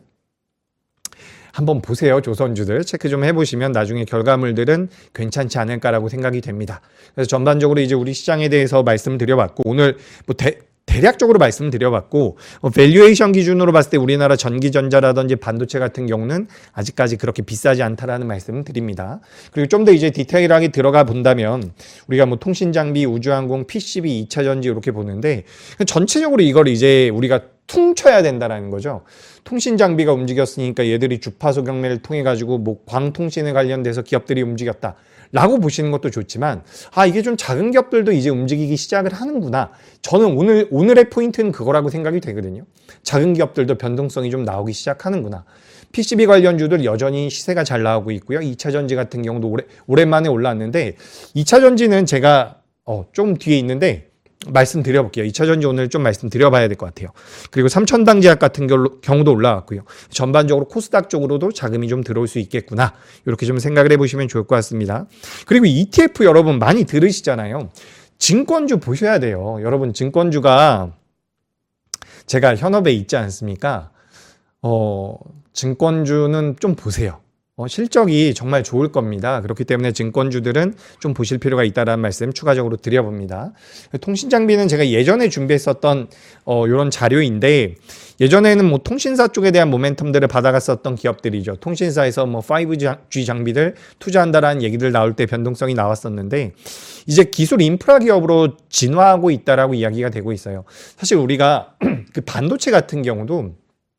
Speaker 1: 한번 보세요. 조선주들 체크 좀 해보시면 나중에 결과물들은 괜찮지 않을까라고 생각이 됩니다. 그래서 전반적으로 이제 우리 시장에 대해서 말씀드려봤고 오늘 뭐 대략적으로 말씀드려봤고 밸류에이션 기준으로 봤을 때 우리나라 전기전자라든지 반도체 같은 경우는 아직까지 그렇게 비싸지 않다라는 말씀을 드립니다. 그리고 좀 더 이제 디테일하게 들어가 본다면 우리가 뭐 통신장비, 우주항공, PCB, 2차전지 이렇게 보는데 전체적으로 이걸 이제 우리가 퉁쳐야 된다라는 거죠. 통신 장비가 움직였으니까 얘들이 주파수 경매를 통해 가지고 뭐 광통신에 관련돼서 기업들이 움직였다. 라고 보시는 것도 좋지만 이게 좀 작은 기업들도 이제 움직이기 시작을 하는구나. 저는 오늘의 포인트는 그거라고 생각이 되거든요. 작은 기업들도 변동성이 좀 나오기 시작하는구나. PCB 관련주들 여전히 시세가 잘 나오고 있고요. 2차 전지 같은 경우도 오랜만에 올랐는데 2차 전지는 제가 좀 뒤에 있는데 말씀드려볼게요. 2차 전지 오늘 좀 말씀드려봐야 될 것 같아요. 그리고 삼천당제약 같은 경우도 올라왔고요. 전반적으로 코스닥 쪽으로도 자금이 좀 들어올 수 있겠구나. 이렇게 좀 생각을 해보시면 좋을 것 같습니다. 그리고 ETF 여러분 많이 들으시잖아요. 증권주 보셔야 돼요. 여러분 증권주가 제가 현업에 있지 않습니까? 증권주는 좀 보세요. 실적이 정말 좋을 겁니다. 그렇기 때문에 증권주들은 좀 보실 필요가 있다는 말씀 추가적으로 드려봅니다. 통신장비는 제가 예전에 준비했었던 이런 자료인데 예전에는 뭐 통신사 쪽에 대한 모멘텀들을 받아갔었던 기업들이죠. 통신사에서 뭐 5G 장비들 투자한다라는 얘기들 나올 때 변동성이 나왔었는데 이제 기술 인프라 기업으로 진화하고 있다라고 이야기가 되고 있어요. 사실 우리가 그 반도체 같은 경우도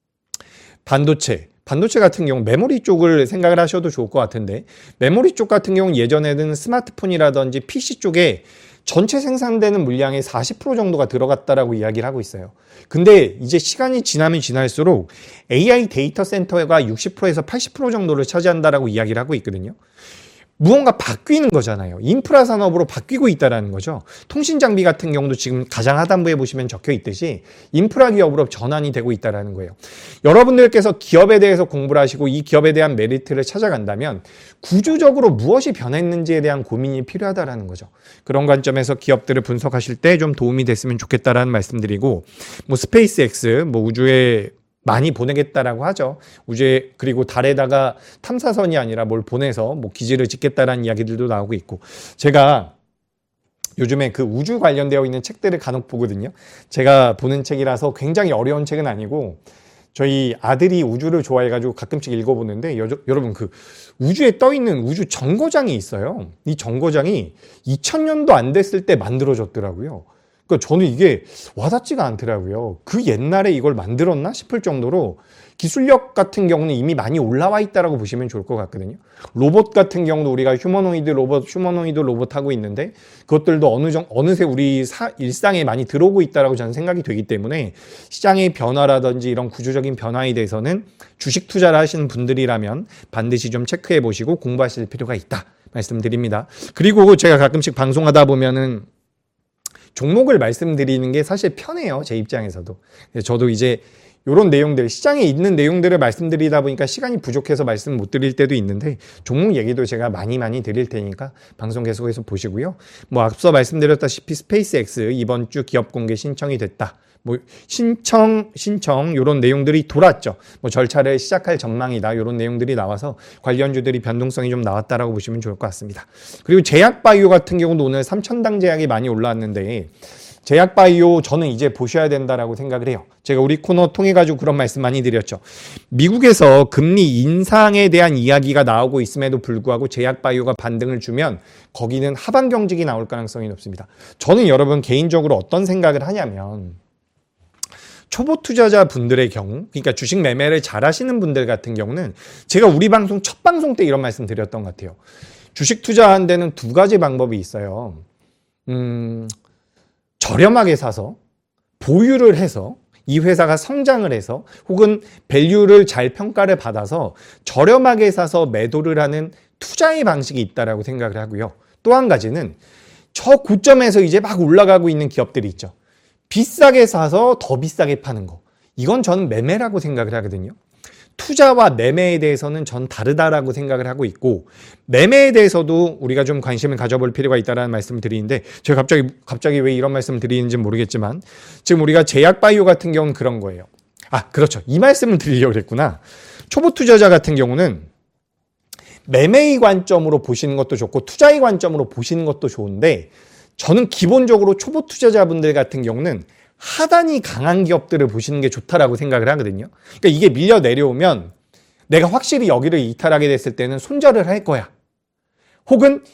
Speaker 1: 반도체 같은 경우 메모리 쪽을 생각을 하셔도 좋을 것 같은데 메모리 쪽 같은 경우는 예전에는 스마트폰이라든지 PC 쪽에 전체 생산되는 물량의 40% 정도가 들어갔다라고 이야기를 하고 있어요. 근데 이제 시간이 지나면 지날수록 AI 데이터 센터가 60%에서 80% 정도를 차지한다라고 이야기를 하고 있거든요. 무언가 바뀌는 거잖아요. 인프라 산업으로 바뀌고 있다는 거죠. 통신 장비 같은 경우도 지금 가장 하단부에 보시면 적혀 있듯이 인프라 기업으로 전환이 되고 있다는 거예요. 여러분들께서 기업에 대해서 공부를 하시고 이 기업에 대한 메리트를 찾아간다면 구조적으로 무엇이 변했는지에 대한 고민이 필요하다는 거죠. 그런 관점에서 기업들을 분석하실 때 좀 도움이 됐으면 좋겠다라는 말씀드리고, 뭐 스페이스X, 뭐 우주에 많이 보내겠다라고 하죠. 우주에, 그리고 달에다가 탐사선이 아니라 뭘 보내서 뭐 기지를 짓겠다라는 이야기들도 나오고 있고, 제가 요즘에 그 우주 관련되어 있는 책들을 간혹 보거든요. 제가 보는 책이라서 굉장히 어려운 책은 아니고, 저희 아들이 우주를 좋아해가지고 가끔씩 읽어보는데, 여러분 그 우주에 떠있는 우주 정거장이 있어요. 이 정거장이 2000년도 안 됐을 때 만들어졌더라고요. 그러니까 저는 이게 와닿지가 않더라고요. 그 옛날에 이걸 만들었나 싶을 정도로 기술력 같은 경우는 이미 많이 올라와 있다라고 보시면 좋을 것 같거든요. 로봇 같은 경우도 우리가 휴머노이드 로봇 하고 있는데 그것들도 어느새 우리 일상에 많이 들어오고 있다라고 저는 생각이 되기 때문에 시장의 변화라든지 이런 구조적인 변화에 대해서는 주식 투자를 하시는 분들이라면 반드시 좀 체크해 보시고 공부하실 필요가 있다 말씀드립니다. 그리고 제가 가끔씩 방송하다 보면은 종목을 말씀드리는 게 사실 편해요. 제 입장에서도. 저도 이제 이런 내용들, 시장에 있는 내용들을 말씀드리다 보니까 시간이 부족해서 말씀 못 드릴 때도 있는데 종목 얘기도 제가 많이 드릴 테니까 방송 계속해서 보시고요. 뭐 앞서 말씀드렸다시피 스페이스X 이번 주 기업 공개 신청이 됐다. 뭐 신청 이런 내용들이 돌았죠. 뭐 절차를 시작할 전망이다. 이런 내용들이 나와서 관련주들이 변동성이 좀 나왔다라고 보시면 좋을 것 같습니다. 그리고 제약바이오 같은 경우도 오늘 3,000당 제약이 많이 올라왔는데 제약바이오 저는 이제 보셔야 된다라고 생각을 해요. 제가 우리 코너 통해 가지고 그런 말씀 많이 드렸죠. 미국에서 금리 인상에 대한 이야기가 나오고 있음에도 불구하고 제약바이오가 반등을 주면 거기는 하방 경직이 나올 가능성이 높습니다. 저는 여러분 개인적으로 어떤 생각을 하냐면 초보 투자자 분들의 경우, 그러니까 주식 매매를 잘 하시는 분들 같은 경우는 제가 우리 방송 첫 방송 때 이런 말씀 드렸던 것 같아요. 주식 투자하는 데는 두 가지 방법이 있어요. 저렴하게 사서 보유를 해서 이 회사가 성장을 해서 혹은 밸류를 잘 평가를 받아서 저렴하게 사서 매도를 하는 투자의 방식이 있다라고 생각을 하고요. 또 한 가지는 저 고점에서 이제 막 올라가고 있는 기업들이 있죠. 비싸게 사서 더 비싸게 파는 거. 이건 저는 매매라고 생각을 하거든요. 투자와 매매에 대해서는 전 다르다라고 생각을 하고 있고 매매에 대해서도 우리가 좀 관심을 가져볼 필요가 있다는 말씀을 드리는데 제가 갑자기 왜 이런 말씀을 드리는지 모르겠지만 지금 우리가 제약바이오 같은 경우는 그런 거예요. 아, 그렇죠. 이 말씀을 드리려고 그랬구나. 초보 투자자 같은 경우는 매매의 관점으로 보시는 것도 좋고 투자의 관점으로 보시는 것도 좋은데 저는 기본적으로 초보 투자자분들 같은 경우는 하단이 강한 기업들을 보시는 게 좋다라고 생각을 하거든요. 그러니까 이게 밀려 내려오면 내가 확실히 여기를 이탈하게 됐을 때는 손절을 할 거야. 혹은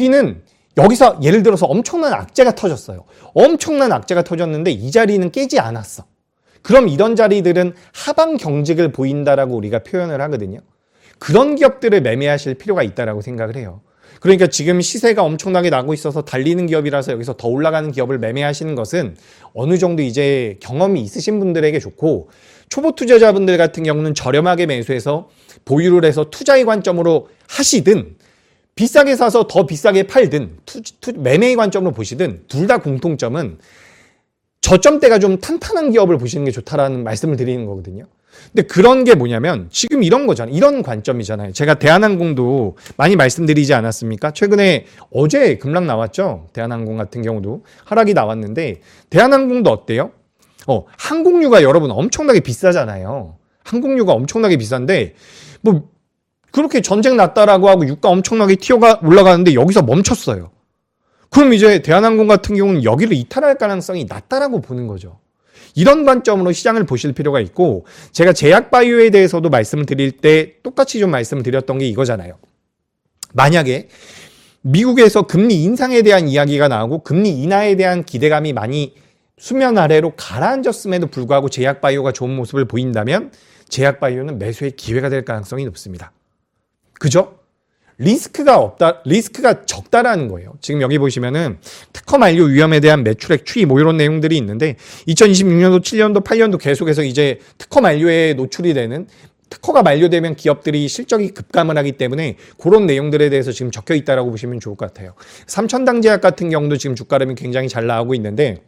Speaker 1: 여기서 예를 들어서 엄청난 악재가 터졌어요. 엄청난 악재가 터졌는데 이 자리는 깨지 않았어. 그럼 이런 자리들은 하방 경직을 보인다라고 우리가 표현을 하거든요. 그런 기업들을 매매하실 필요가 있다라고 생각을 해요. 그러니까 지금 시세가 엄청나게 나고 있어서 달리는 기업이라서 여기서 더 올라가는 기업을 매매하시는 것은 어느 정도 이제 경험이 있으신 분들에게 좋고 초보 투자자분들 같은 경우는 저렴하게 매수해서 보유를 해서 투자의 관점으로 하시든 비싸게 사서 더 비싸게 팔든 매매의 관점으로 보시든 둘 다 공통점은 저점대가 좀 탄탄한 기업을 보시는 게 좋다라는 말씀을 드리는 거거든요. 근데 그런 게 뭐냐면 지금 이런 거잖아요. 이런 관점이잖아요. 제가 대한항공도 많이 말씀드리지 않았습니까? 최근에 어제 급락 나왔죠. 대한항공 같은 경우도 하락이 나왔는데 대한항공도 어때요? 항공유가 여러분 엄청나게 비싸잖아요. 항공유가 엄청나게 비싼데 뭐 그렇게 전쟁 났다라고 하고 유가 엄청나게 올라가는데 여기서 멈췄어요. 그럼 이제 대한항공 같은 경우는 여기를 이탈할 가능성이 낮다라고 보는 거죠. 이런 관점으로 시장을 보실 필요가 있고 제가 제약바이오에 대해서도 말씀을 드릴 때 똑같이 좀 말씀을 드렸던 게 이거잖아요. 만약에 미국에서 금리 인상에 대한 이야기가 나오고 금리 인하에 대한 기대감이 많이 수면 아래로 가라앉았음에도 불구하고 제약바이오가 좋은 모습을 보인다면 제약바이오는 매수의 기회가 될 가능성이 높습니다. 그죠? 리스크가 적다라는 거예요. 지금 여기 보시면은 특허 만료 위험에 대한 매출액 추이 뭐 이런 내용들이 있는데 2026년도, 7년도, 8년도 계속해서 이제 특허 만료에 노출이 되는 특허가 만료되면 기업들이 실적이 급감을 하기 때문에 그런 내용들에 대해서 지금 적혀 있다라고 보시면 좋을 것 같아요. 삼천당제약 같은 경우도 지금 주가름이 굉장히 잘 나오고 있는데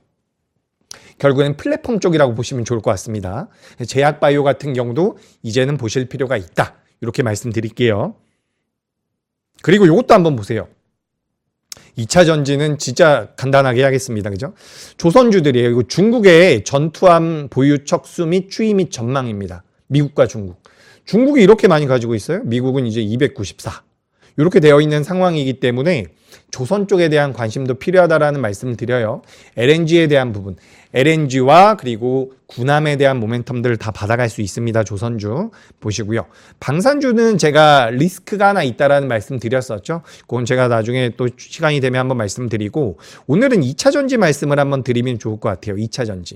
Speaker 1: 결국엔 플랫폼 쪽이라고 보시면 좋을 것 같습니다. 제약바이오 같은 경우도 이제는 보실 필요가 있다. 이렇게 말씀드릴게요. 그리고 이것도 한번 보세요. 2차 전지는 진짜 간단하게 하겠습니다. 그죠? 조선주들이에요. 이거 중국의 전투함 보유 척수 및 추이 및 전망입니다. 미국과 중국. 중국이 이렇게 많이 가지고 있어요. 미국은 이제 294. 이렇게 되어 있는 상황이기 때문에 조선 쪽에 대한 관심도 필요하다라는 말씀을 드려요. LNG에 대한 부분, LNG와 그리고 군함에 대한 모멘텀들을 다 받아갈 수 있습니다. 조선주 보시고요. 방산주는 제가 리스크가 하나 있다라는 말씀 드렸었죠. 그건 제가 나중에 또 시간이 되면 한번 말씀드리고 오늘은 2차 전지 말씀을 한번 드리면 좋을 것 같아요. 2차 전지.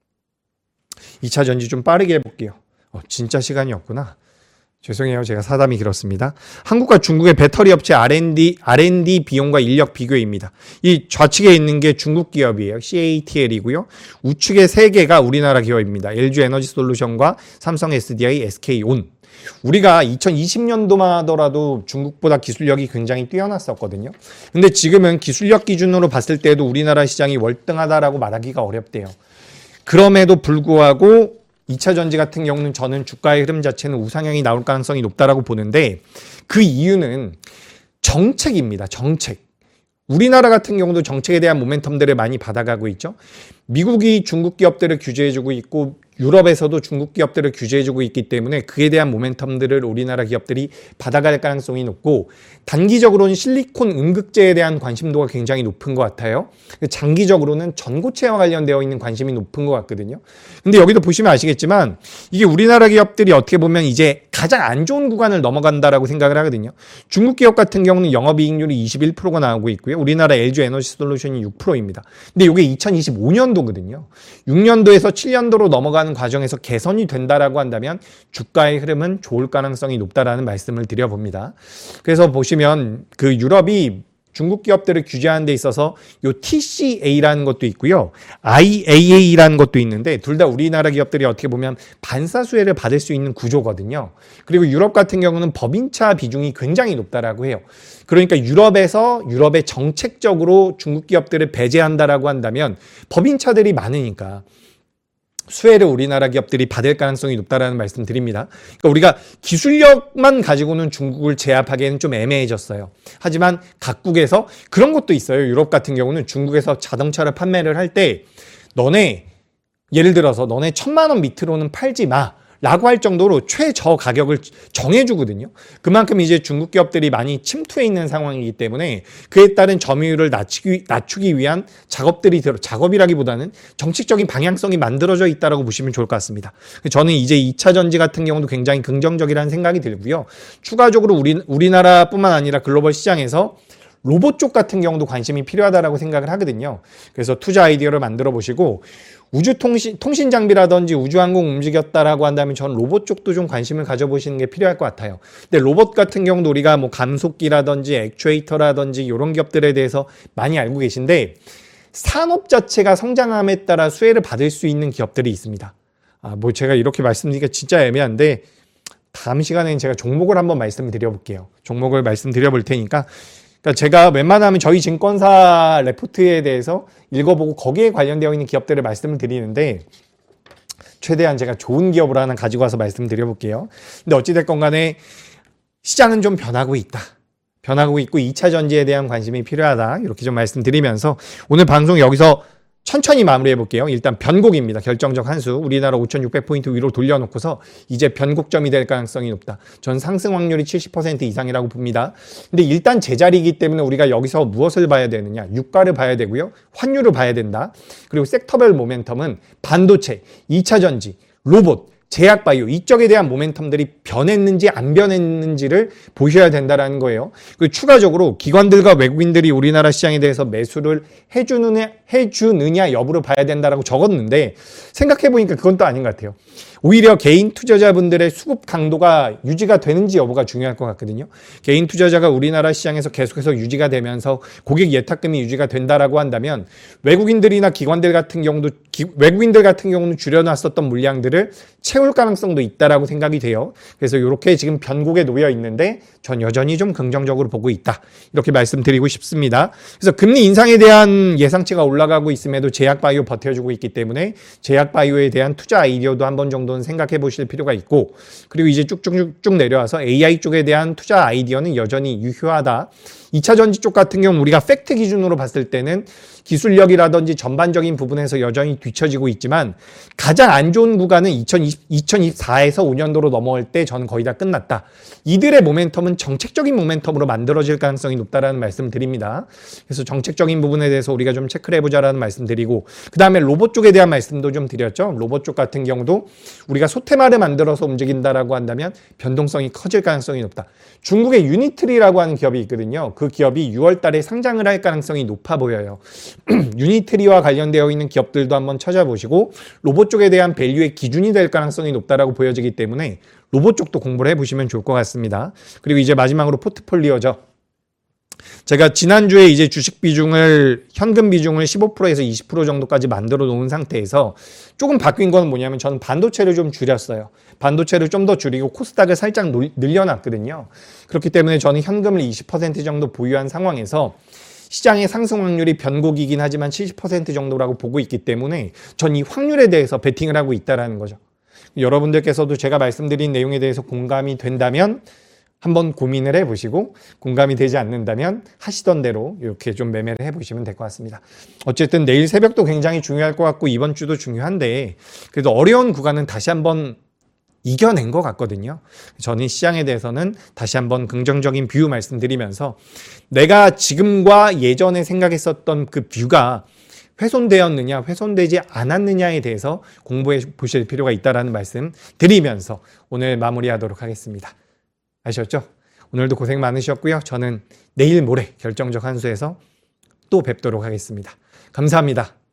Speaker 1: 2차 전지 좀 빠르게 해볼게요. 진짜 시간이 없구나. 죄송해요. 제가 사담이 길었습니다. 한국과 중국의 배터리 업체 R&D 비용과 인력 비교입니다. 이 좌측에 있는 게 중국 기업이에요. CATL이고요. 우측에 세 개가 우리나라 기업입니다. LG 에너지 솔루션과 삼성 SDI, SK온. 우리가 2020년도만 하더라도 중국보다 기술력이 굉장히 뛰어났었거든요. 근데 지금은 기술력 기준으로 봤을 때도 우리나라 시장이 월등하다라고 말하기가 어렵대요. 그럼에도 불구하고 2차 전지 같은 경우는 저는 주가의 흐름 자체는 우상향이 나올 가능성이 높다라고 보는데 그 이유는 정책입니다. 정책. 우리나라 같은 경우도 정책에 대한 모멘텀들을 많이 받아가고 있죠. 미국이 중국 기업들을 규제해주고 있고 유럽에서도 중국 기업들을 규제해주고 있기 때문에 그에 대한 모멘텀들을 우리나라 기업들이 받아갈 가능성이 높고 단기적으로는 실리콘 음극재에 대한 관심도가 굉장히 높은 것 같아요. 장기적으로는 전고체와 관련되어 있는 관심이 높은 것 같거든요. 근데 여기도 보시면 아시겠지만 이게 우리나라 기업들이 어떻게 보면 이제 가장 안 좋은 구간을 넘어간다라고 생각을 하거든요. 중국 기업 같은 경우는 영업이익률이 21%가 나오고 있고요. 우리나라 LG 에너지 솔루션이 6%입니다. 근데 이게 2025년도거든요. 6년도에서 7년도로 넘어가는 과정에서 개선이 된다라고 한다면 주가의 흐름은 좋을 가능성이 높다라는 말씀을 드려봅니다. 그래서 보시면 그 유럽이 중국 기업들을 규제하는 데 있어서 요 TCA라는 것도 있고요. IAA라는 것도 있는데 둘 다 우리나라 기업들이 어떻게 보면 반사수혜를 받을 수 있는 구조거든요. 그리고 유럽 같은 경우는 법인차 비중이 굉장히 높다라고 해요. 그러니까 유럽에 정책적으로 중국 기업들을 배제한다라고 한다면 법인차들이 많으니까 수혜를 우리나라 기업들이 받을 가능성이 높다라는 말씀 드립니다. 그러니까 우리가 기술력만 가지고는 중국을 제압하기에는 좀 애매해졌어요. 하지만 각국에서 그런 것도 있어요. 유럽 같은 경우는 중국에서 자동차를 판매를 할 때 예를 들어서 너네 1,000만 원 밑으로는 팔지 마. 라고 할 정도로 최저 가격을 정해주거든요. 그만큼 이제 중국 기업들이 많이 침투해 있는 상황이기 때문에 그에 따른 점유율을 낮추기 위한 작업이라기보다는 정책적인 방향성이 만들어져 있다고 보시면 좋을 것 같습니다. 저는 이제 2차 전지 같은 경우도 굉장히 긍정적이라는 생각이 들고요. 추가적으로 우리나라뿐만 아니라 글로벌 시장에서 로봇 쪽 같은 경우도 관심이 필요하다고 생각을 하거든요. 그래서 투자 아이디어를 만들어 보시고 통신 장비라든지 우주항공 움직였다라고 한다면 저는 로봇 쪽도 좀 관심을 가져보시는 게 필요할 것 같아요. 근데 로봇 같은 경우도 우리가 뭐 감속기라든지 액추에이터라든지 이런 기업들에 대해서 많이 알고 계신데 산업 자체가 성장함에 따라 수혜를 받을 수 있는 기업들이 있습니다. 제가 이렇게 말씀드리기가 진짜 애매한데 다음 시간에는 제가 종목을 한번 말씀드려 볼게요. 종목을 말씀드려 볼 테니까 그러니까 제가 웬만하면 저희 증권사 레포트에 대해서 읽어보고 거기에 관련되어 있는 기업들을 말씀을 드리는데 최대한 제가 좋은 기업을 하나 가지고 와서 말씀드려 볼게요. 근데 어찌됐건 간에 시장은 좀 변하고 있다. 변하고 있고 2차 전지에 대한 관심이 필요하다. 이렇게 좀 말씀드리면서 오늘 방송 여기서 천천히 마무리해 볼게요. 일단 변곡입니다. 결정적 한 수. 우리나라 5,600포인트 위로 돌려놓고서 이제 변곡점이 될 가능성이 높다. 전 상승 확률이 70% 이상이라고 봅니다. 근데 일단 제자리이기 때문에 우리가 여기서 무엇을 봐야 되느냐. 유가를 봐야 되고요. 환율을 봐야 된다. 그리고 섹터별 모멘텀은 반도체, 2차 전지, 로봇, 제약바이오 이쪽에 대한 모멘텀들이 변했는지 안 변했는지를 보셔야 된다는 거예요. 그리고 추가적으로 기관들과 외국인들이 우리나라 시장에 대해서 매수를 해주느냐 여부를 봐야 된다라고 적었는데 생각해보니까 그건 또 아닌 것 같아요. 오히려 개인 투자자분들의 수급 강도가 유지가 되는지 여부가 중요할 것 같거든요. 개인 투자자가 우리나라 시장에서 계속해서 유지가 되면서 고객 예탁금이 유지가 된다라고 한다면 외국인들이나 기관들 같은 경우도 외국인들 같은 경우는 줄여놨었던 물량들을 채울 가능성도 있다라고 생각이 돼요. 그래서 이렇게 지금 변곡에 놓여 있는데 전 여전히 좀 긍정적으로 보고 있다. 이렇게 말씀드리고 싶습니다. 그래서 금리 인상에 대한 예상치가 올라가고 있음에도 제약바이오 버텨주고 있기 때문에 제약바이오에 대한 투자 아이디어도 한 번 정도는 생각해 보실 필요가 있고, 그리고 이제 쭉쭉쭉 내려와서 AI 쪽에 대한 투자 아이디어는 여전히 유효하다. 2차 전지 쪽 같은 경우 우리가 팩트 기준으로 봤을 때는 기술력이라든지 전반적인 부분에서 여전히 뒤처지고 있지만 가장 안 좋은 구간은 2024에서 5년도로 넘어올 때 저는 거의 다 끝났다. 이들의 모멘텀은 정책적인 모멘텀으로 만들어질 가능성이 높다라는 말씀 드립니다. 그래서 정책적인 부분에 대해서 우리가 좀 체크를 해보자라는 말씀 드리고, 그 다음에 로봇 쪽에 대한 말씀도 좀 드렸죠. 로봇 쪽 같은 경우도 우리가 소테마를 만들어서 움직인다라고 한다면 변동성이 커질 가능성이 높다. 중국의 유니트리라고 하는 기업이 있거든요. 그 기업이 6월 달에 상장을 할 가능성이 높아 보여요. 유니트리와 관련되어 있는 기업들도 한번 찾아보시고 로봇 쪽에 대한 밸류의 기준이 될 가능성이 높다라고 보여지기 때문에 로봇 쪽도 공부를 해보시면 좋을 것 같습니다. 그리고 이제 마지막으로 포트폴리오죠. 제가 지난주에 이제 주식 비중을, 현금 비중을 15%에서 20% 정도까지 만들어 놓은 상태에서 조금 바뀐 건 뭐냐면 저는 반도체를 좀 줄였어요. 반도체를 좀 더 줄이고 코스닥을 살짝 늘려놨거든요. 그렇기 때문에 저는 현금을 20% 정도 보유한 상황에서 시장의 상승 확률이 변곡이긴 하지만 70% 정도라고 보고 있기 때문에 전 이 확률에 대해서 베팅을 하고 있다는 거죠. 여러분들께서도 제가 말씀드린 내용에 대해서 공감이 된다면 한번 고민을 해보시고, 공감이 되지 않는다면 하시던 대로 이렇게 좀 매매를 해보시면 될 것 같습니다. 어쨌든 내일 새벽도 굉장히 중요할 것 같고 이번 주도 중요한데 그래도 어려운 구간은 다시 한번 이겨낸 것 같거든요. 저는 시장에 대해서는 다시 한번 긍정적인 뷰 말씀드리면서 내가 지금과 예전에 생각했었던 그 뷰가 훼손되었느냐, 훼손되지 않았느냐에 대해서 공부해 보실 필요가 있다는 말씀 드리면서 오늘 마무리하도록 하겠습니다. 아셨죠? 오늘도 고생 많으셨고요. 저는 내일 모레 결정적 한수에서 또 뵙도록 하겠습니다. 감사합니다.